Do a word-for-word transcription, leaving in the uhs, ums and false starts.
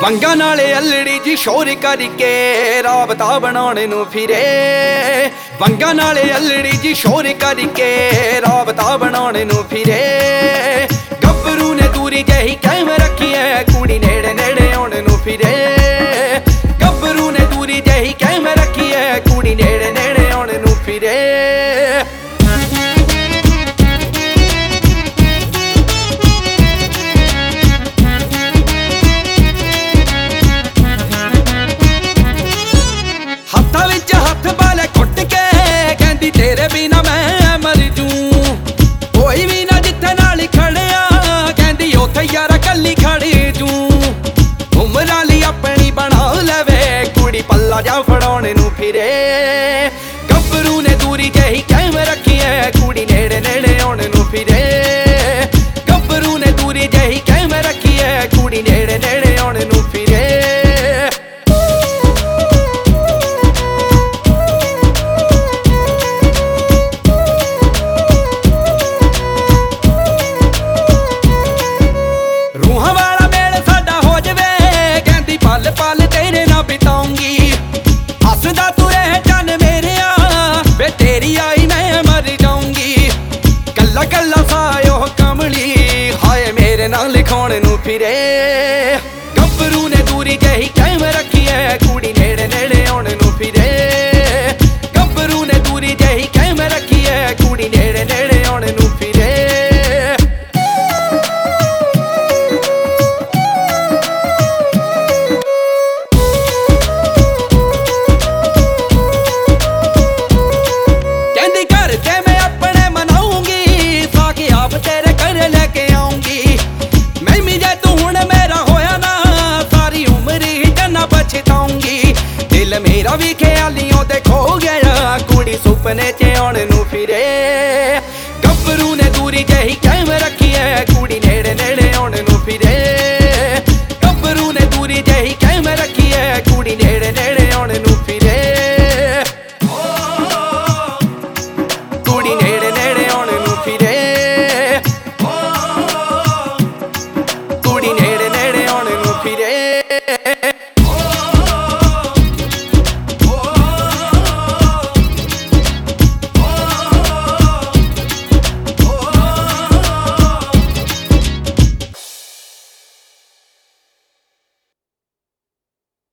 ਵੰਗਾਂ ਨਾਲੇ ਅਲੜੀ ਜੀ ਸ਼ੋਰ ਕਰਕੇ ਰਾਬਤਾ ਬਣਾਉਣ ਨੂੰ ਫਿਰੇ। ਵੰਗਾਂ ਨਾਲੇ ਅਲੜੀ ਜੀ ਸ਼ੋਰ ਕਰਕੇ ਰਾਬਤਾ ਬਣਾਉਣ ਨੂੰ ਫਿਰੇ। ਗੱਭਰੂ ਨੇ ਦੂਰੀ ਜਿਹੀ ਕਾਇਮ ਰੱਖੀ ਐ ਕੁੜੀ ਨੇੜੇ ਨੇੜੇ ਆਉਣ ਨੂੰ ਫਿਰੇ। ਗੱਭਰੂ ਨੇ ਦੂਰੀ ਜਿਹੀ ਕਾਇਮ ਰੱਖੀ ਐ ਕੁੜੀ ਨੇੜੇ ਨੇੜੇ ਆਉਣ ਨੂੰ ਫਿਰੇ। ਹੱਥਾਂ ਵਿੱਚ ਹੱਥ ਵਾਲੇ ਘੁੱਟ ਕੇ ਕਹਿੰਦੀ ਤੇਰੇ ਬਿਨਾ ਮੈਂ ਮਰ ਜੂ। ਕੋਈ ਵੀ ਨਾ ਜਿੱਥੇ ਨਾਲ ਖੜਿਆ ਕਹਿੰਦੀ ਉੱਥੇ ਯਾਰਾ ਕੱਲੀ ਖੜੀ ਜੂ। ਉਮਰਾਂ ਲਈ ਆਪਣੀ ਬਣਾ ਲਵੇ ਕੁੜੀ ਪੱਲਾ ਜਾ ਫੜਾਉਣ ਨੂੰ ਫਿਰੇ। ਗੱਭਰੂ ਨੇ ਦੂਰੀ ਜਿਹੀ ਕਾਇਮ ਰੱਖੀ ਐ ਕੁੜੀ ਨੇੜੇ ਨੇੜੇ ਆਉਣ ਨੂੰ ਫਿਰੇ। ਗੱਭਰੂ ਨੇ ਦੂਰੀ ਜਿਹੀ ਕਾਇਮ ਰੱਖੀ ਐ ਕੁੜੀ ਨੇੜੇ ਨੇੜੇ ਆਉਣ ਨੂੰ ਫਿਰੇ। ਪਲ ਪਲ ਤੇਰੇ ਨਾਲ ਬਿਤਾਉਂਗੀ ਹੱਸਦਾ ਤੂੰ ਰਹਿ ਜਾਨ ਮੇਰਿਆ ਵੇ ਤੇਰੀ ਆਈ ਮੈਂ ਮਰ ਜਾਊਂਗੀ। ਕੱਲਾ ਕੱਲਾ ਸਾਇਓ ਕਮਲੀ ਹਾਏ ਮੇਰੇ ਨਾਲ ਲਿਖਾਉਣ ਨੂੰ ਫਿਰੇ। ਗੱਭਰੂ ਨੇ ਦੂਰੀ ਜਿਹੀ ਕਾਇਮ ਰੱਖੀ ਐ ਕੁੜੀ ਨੇੜੇ ਨੇੜੇ ਆਉਣ ਨੂੰ ਫਿਰੇ। ਗੱਭਰੂ ਨੇ ਦੂਰੀ ਜਿਹੀ ਕਾਇਮ ਰੱਖੀ ਐ ਕੁੜੀ ਨੇੜੇ ਨੇੜੇ ਆਉਣ ਨੂੰ ਫਿਰੇ। ਦਿਲ ਮੇਰਾ ਵੀ ਖਿਆਲੀਆਂ ਤੇ ਖੋ ਗਿਆ ਕੁੜੀ ਸੁਪਨੇ ਚ ਆਉਣ ਨੂੰ ਫਿਰੇ। ਗੱਭਰੂ ਨੇ ਦੂਰੀ ਜਿਹੀ ਕਾਇਮ ਰੱਖੀ ਐ ਕੁੜੀ ਨੇ